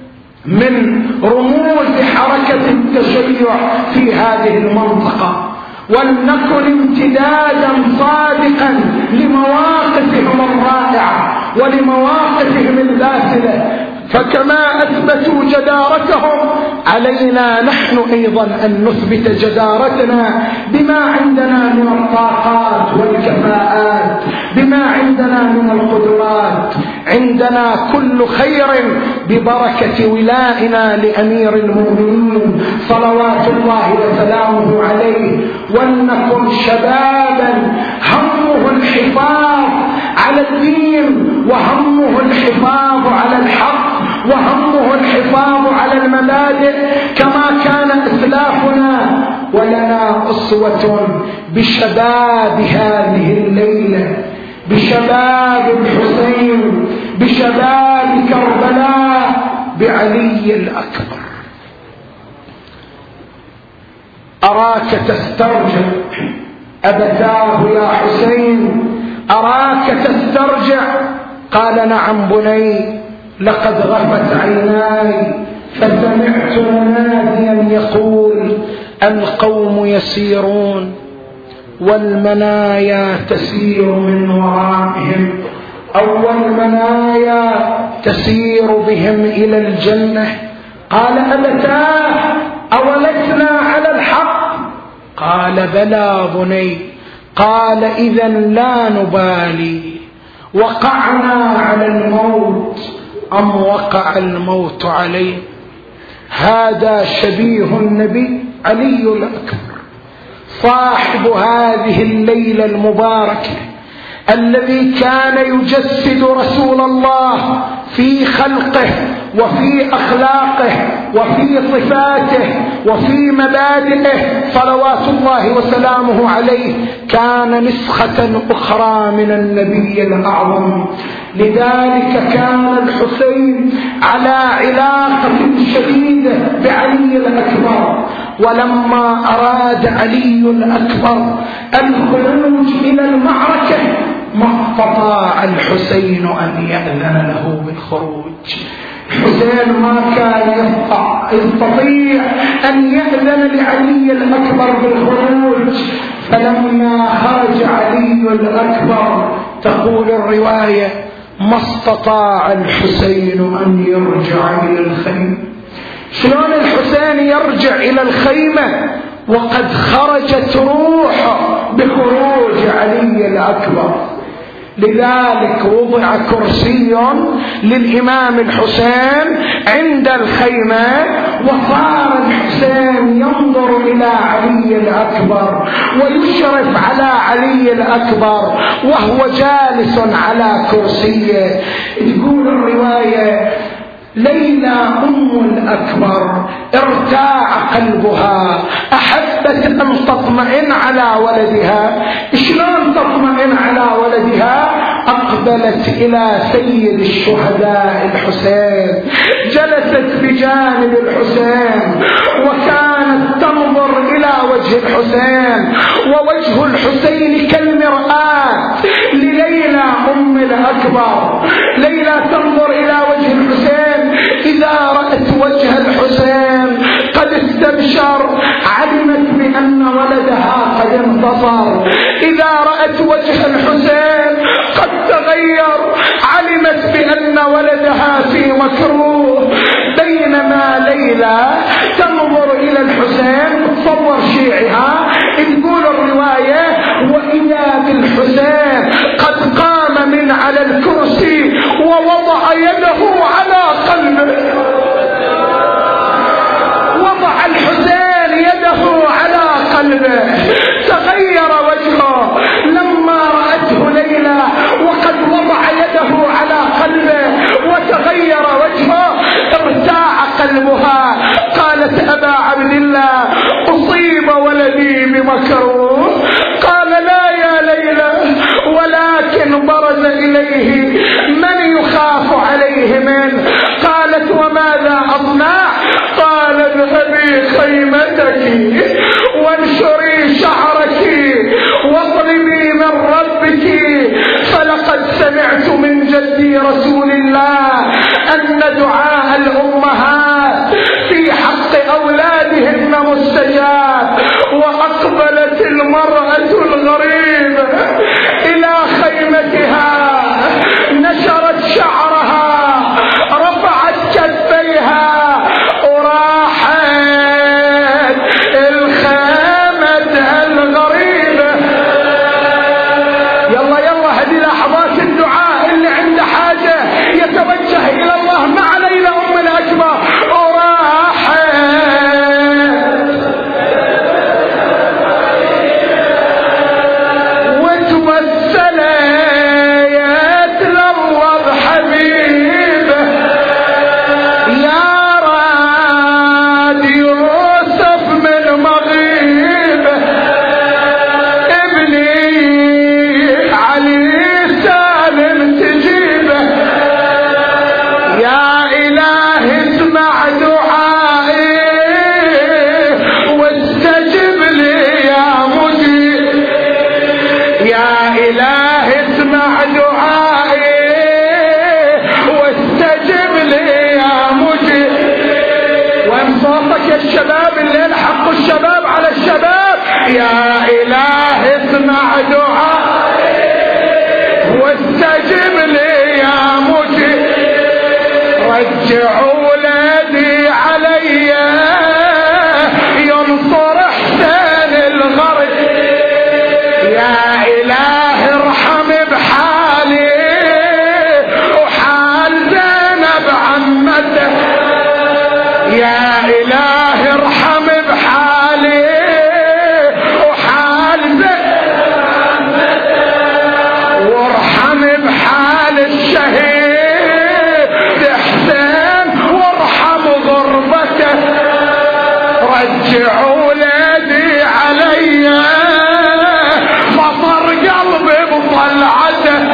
من رموز حركة التشيع في هذه المنطقة، ولنكن امتدادا صادقا لمواقفهم الرائعة ولمواقفهم الباسلة، فكما أثبتوا جدارتهم علينا نحن أيضا أن نثبت جدارتنا بما عندنا من الطاقات والكفاءات، بما عندنا من القدرات. عندنا كل خير ببركة ولائنا لأمير المؤمنين صلوات الله وسلامه عليه. ولنكن شبابا همه الحفاظ على الدين وهمه الحفاظ على الحق وهمه الحفاظ على المبادئ كما كان أسلافنا. ولنا أسوة بشباب هذه الليلة، بشباب الحسين، بشباب كربلاء، بعلي الأكبر. أراك تسترجع أبتاه يا حسين، أراك تسترجع. قال: نعم بني، لقد غفت عيناي فسمعت مناديا يقول: القوم يسيرون والمنايا تسير من ورائهم، أو المنايا تسير بهم إلى الجنة. قال: أبتاه، أولسنا على الحق؟ قال: بلى بني. قال: إذن لا نبالي، وقعنا على الموت أم وقع الموت عليه. هذا شبيه النبي علي الأكبر، صاحب هذه الليلة المباركة، الذي كان يجسد رسول الله في خلقه وفي أخلاقه وفي صفاته وفي مبادئه صلوات الله وسلامه عليه كان نسخة أخرى من النبي الأعظم. لذلك كان الحسين على علاقة شديدة بعلي الأكبر، ولما أراد علي الأكبر الخروج إلى المعركة ما استطاع الحسين أن يأذن له بالخروج. الحسين ما كان يستطيع أن يأذن لعلي الأكبر بالخروج، فلما خرج علي الأكبر تقول الرواية ما استطاع الحسين أن يرجع إلى الخيمة. شلون الحسين يرجع إلى الخيمة وقد خرجت روحه بخروج علي الأكبر؟ لذلك وضع كرسي للإمام الحسين عند الخيمة، وصار الحسين ينظر إلى علي الأكبر ويشرف على علي الأكبر وهو جالس على كرسيه. تقول الرواية ليلى أم الأكبر ارتاع قلبها، أحبت أن تطمئن على ولدها. شلون تطمئن على ولدها؟ أقبلت إلى سيد الشهداء الحسين، جلست بجانب الحسين وكانت تنظر إلى وجه الحسين، ووجه الحسين كالمرآة لليلى أم الأكبر. ليلى تنظر إلى وجه الحسين، إذا رأت وجه الحسين قد استبشر علمت بأن ولدها قد انتصر. إذا رأت وجه الحسين قد تغير علمت بأن ولدها في مكروه. بينما ليلى تنظر إلى الحسين تصور شيعها، تقول الرواية وإذا بالحسين قد قام من على الكرسي ووضع يده على قلبه. وضع الحسين يده على قلبه، تغير وجهه لما رأته ليلى وقد وضع يده على قلبه وتغير وجهه، ارتاع قلبها. قالت أبا عبد الله أصيب ولدي بمكروه؟ قال لا يا ليلى، ولكن برز إليه من يخاف عليه منه. قالت وماذا أصنع؟ قال اذهبي خيمتك وانشري شعرك واطلبي من ربك، فلقد سمعت من جدي رسول الله أن دعاء الأمهات في حق أولادهن مستجاب. وأقبلت المرأة الغريبة إلى خيمتها، نشرت شعرها، رفعت كفيها، وراحت الخيمة الغريبة. يلا يلا هذه لحظات الدعاء، اللي عنده حاجة يتوجه إلى الله مع ليلى أم الأكبر. الشباب الليل حق الشباب على الشباب، يا إله اسمع دعائي واستجب لي يا مجيب، رجع ولادي علي ينصر حسين الغرب، يا إله ارحم بحالي وحال زينب عمته، يا إله ارحم بحالي وحال زينب وارحم بحال الشهيد رجعوا ولادي علي فطر قلبي بطلعته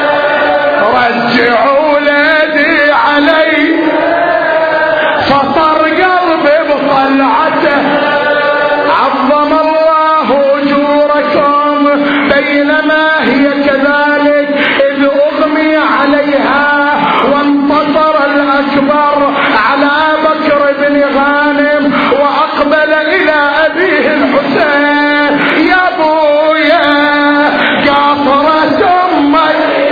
رجعوا ولادي علي فطر قلبي بطلعته عظم الله أجوركم بينما هي كذلك إذ أغمي عليها وانتصر الأكبر على بكر بن غانم وأقبل إلى أبيه الحسين يا أبويا قاطرة أمي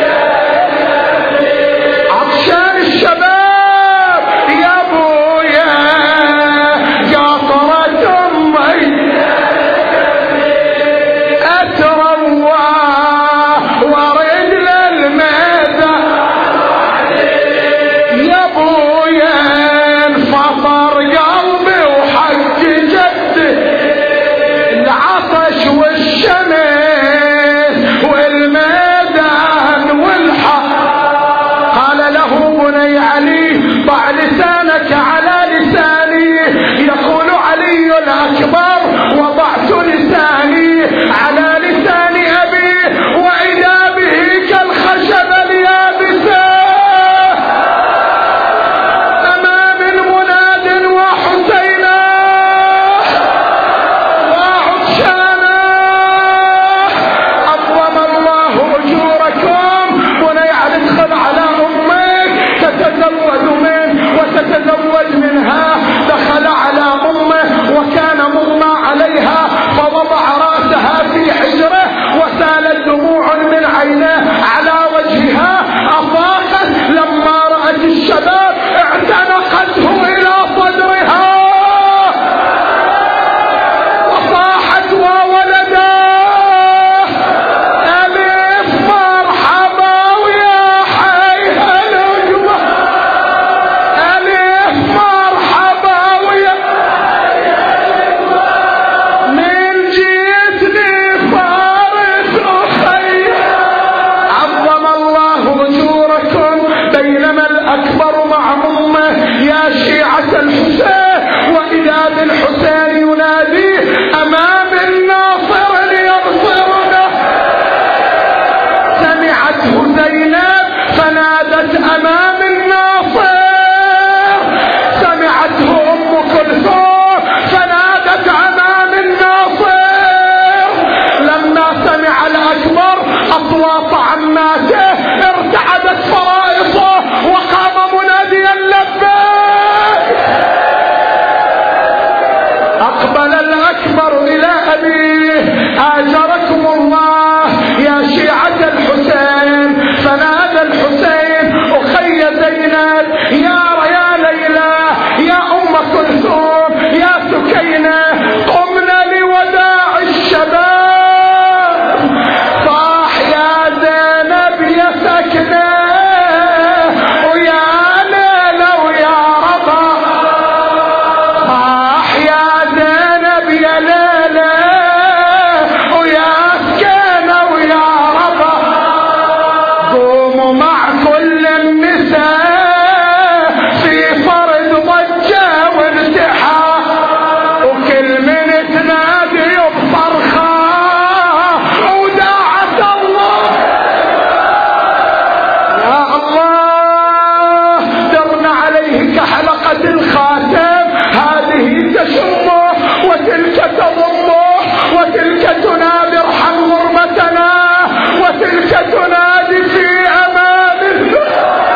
عطشان الشباب يا أبويا قاطرة أمي أتروى ورد للميدة يا أبويا انفطر قلبي وحق جدي العطش والشمس والميدان والحق قال له بني علي ضع لسانك على لساني يقول علي الأكبر وضعت لساني على لسان أبي وإذا به كالخشب اليابسة أمام مناد وحسينا وعطشانا عظم الله أجوركم بني علي ادخل على أمك تتزوج منه وتتزوج منها دخل على أمه وكان مغمى عليها فوضع رأسها في حجره وسالت دموع من عينه على وجهها أفاقت لما رأت الشباب اعتنقته إلى صدرها وصاحت وولدا ألف مرحبا ويا حيها الأجمع ألف مرحبا ويا من جيتني فارس أخي عظم الله أجوركم بينما الأكبر مع أمه يا شيعة الحسين وإذا بالحسين يناديه أمام الناصر ليبصرنا سمعته زينب فنادت أمام الناصر سمعته أم كلثوم فنادت أمام الناصر لما سمع الأكبر أصوات عماته ارتعدت فرائصه وقام مناديا لبيك أقبل الأكبر إلى أبيه آجركم الله يا شيعة الحسين فنادى الحسين أخي زينب يا يا ليلى يا أم كلثوم يا سكينة قمنا لوداع الشباب صاح يا زينب يا سكنة ويا ليلى ويا رضا صاح يا زينب يا ليلى ويا سكينة ويا رضا قوموا مع كل النساء في فرد ضجة وارتحاء وكل من تنادي بصرخة وداعة الله يا الله درنا عليه كحلقة الخاتم هذه تشمه وتلك تضمه وتلك تنادي ارحم غربتنا وتلك تنادي في أمان الله.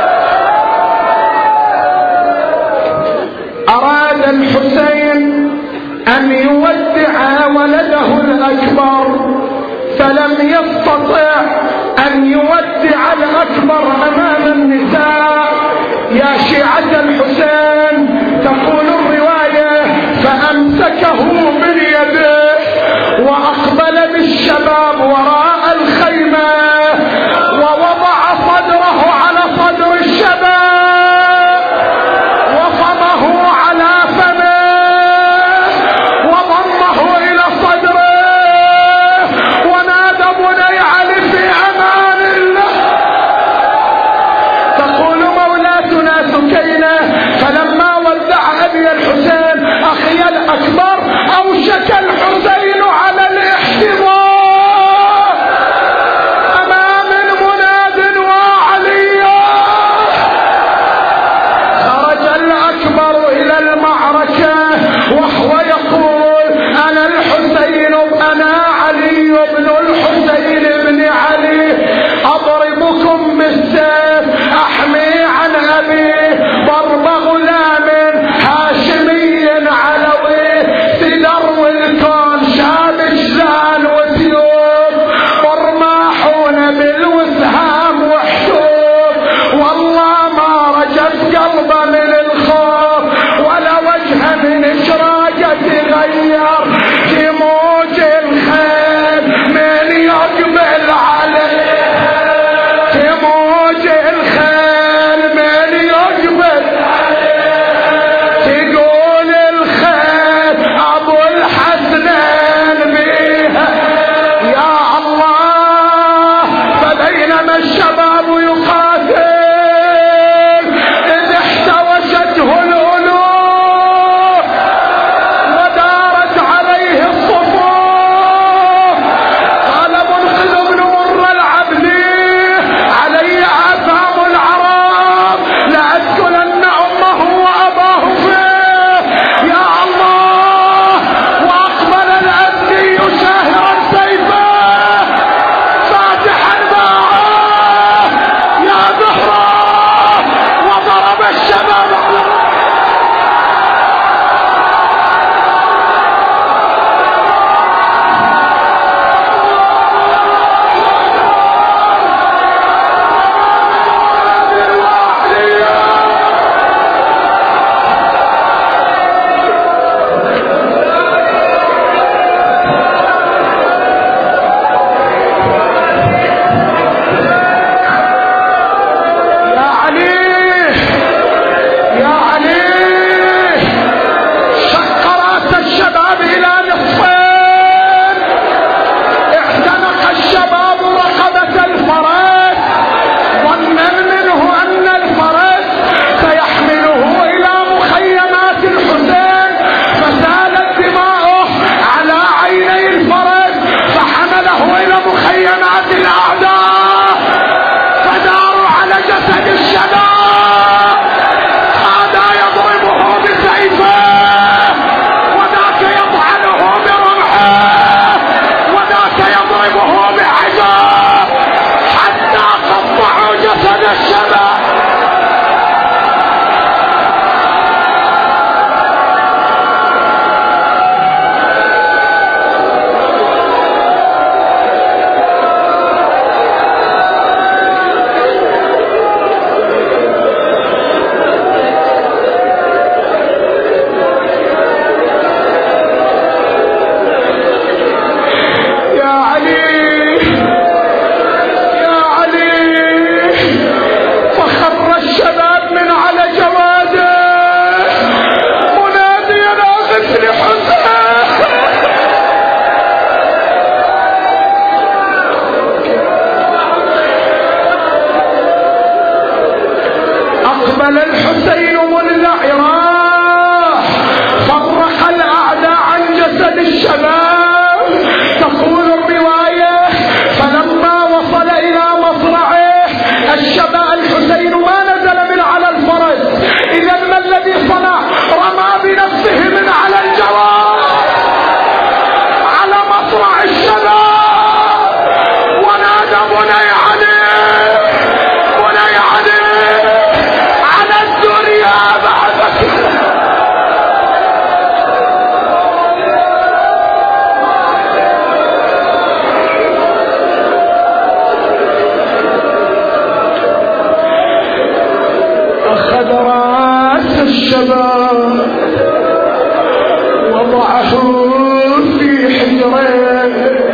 أراد الحسين أن يودع ولده الأكبر فلم يستطع أن يودع الأكبر أمام النساء يا شيعة الحسين تقول الرواية فأمسكه باليد وأقبل بالشباب وراء الخيمة ووضع صدره على صدر الشباب وفمه على فمه وضمه إلى صدره ونادى بني علي في أمان الله. تقول مولاتنا سكينة فلما ودع أبي الحسين أخي الأكبر الشباب وضعه في حجره،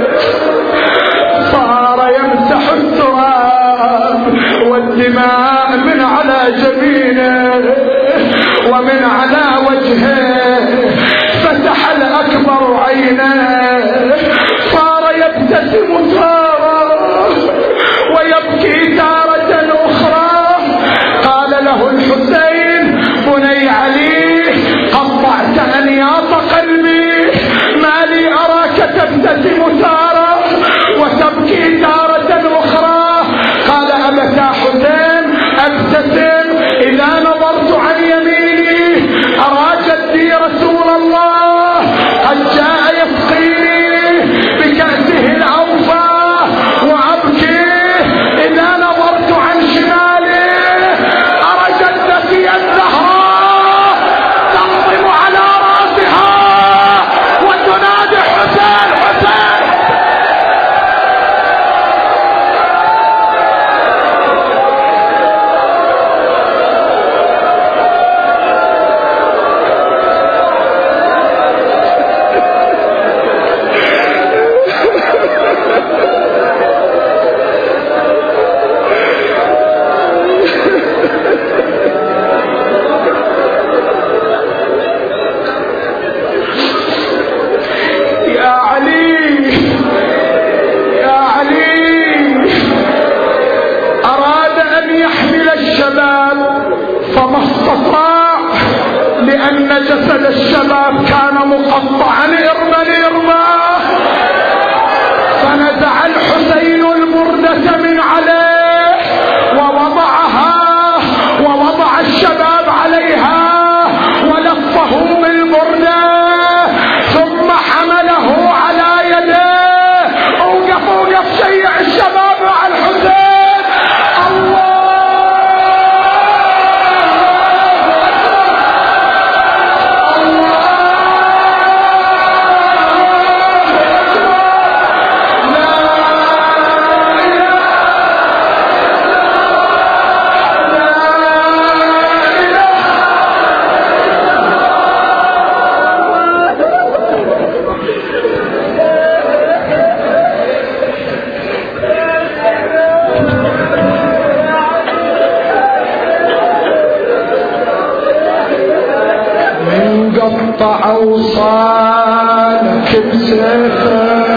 صار يمسح التراب والدماء من على جبينه ومن على وجهه، فتح الأكبر عينه، صار يبتسم تارة ويبكي تارة أخرى. قال له الحسين: بني علي، قطعت أنياط قلبي، ما لي أراك تبتسم تارة وتبكي تارة أخرى؟ قال: أبتا حسين، أبتسم إذا نظرت عن يميني أرى جدي رسول الله قد جاء يسقيني بكأسه الأوفى، وأبكي إذا نظرت عن شمالي أرى جدتي الزهراء تقطم على رأسها وتنادي: حسين حسين. لأن جسد الشباب كان مقطعا إرما إرما، فنزع الحسين البردة من عليه ووضعها، ووضع الشباب عليها ولفه بالبردة، ثم حمله على يديه. اوقف اوقف، شيع الشباب مع الحسين. الله قطع أوصالك بسيفه،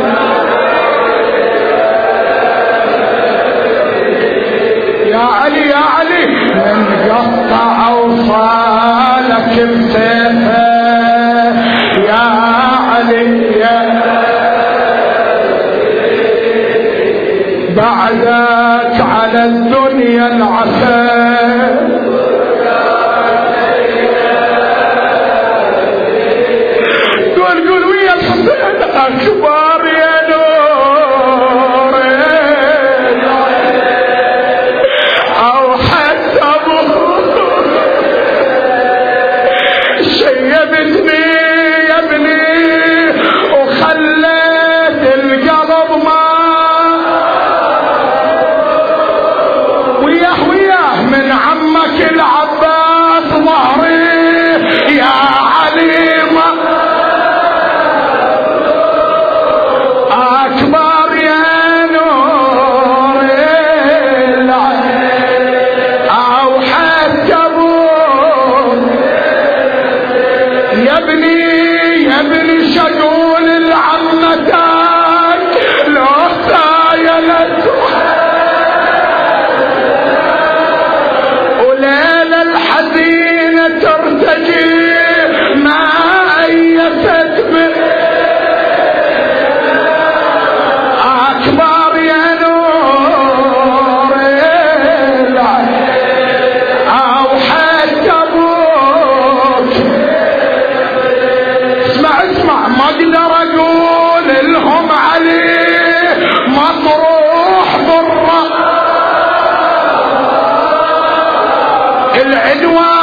يا علي يا علي، من قطع أوصالك بسيفه يا علي يا بعدك على الدنيا العفا. أكبر يا نور أو حتى أبوه شيبتني يا ابني وخليت القلب ما وياه وياه من عمك العباس ظهري يا عليم. أكبر يا نور أو حتى أبوك يا ابني يا ابني شجون العمتك لو سايلت وليلة الحزينة ترتجي ما أيست به. أكبر يا نور أو حتى أبوك. اسمع اسمع، ما اقدر اقول لهم عليه مطروح ضره، العدوان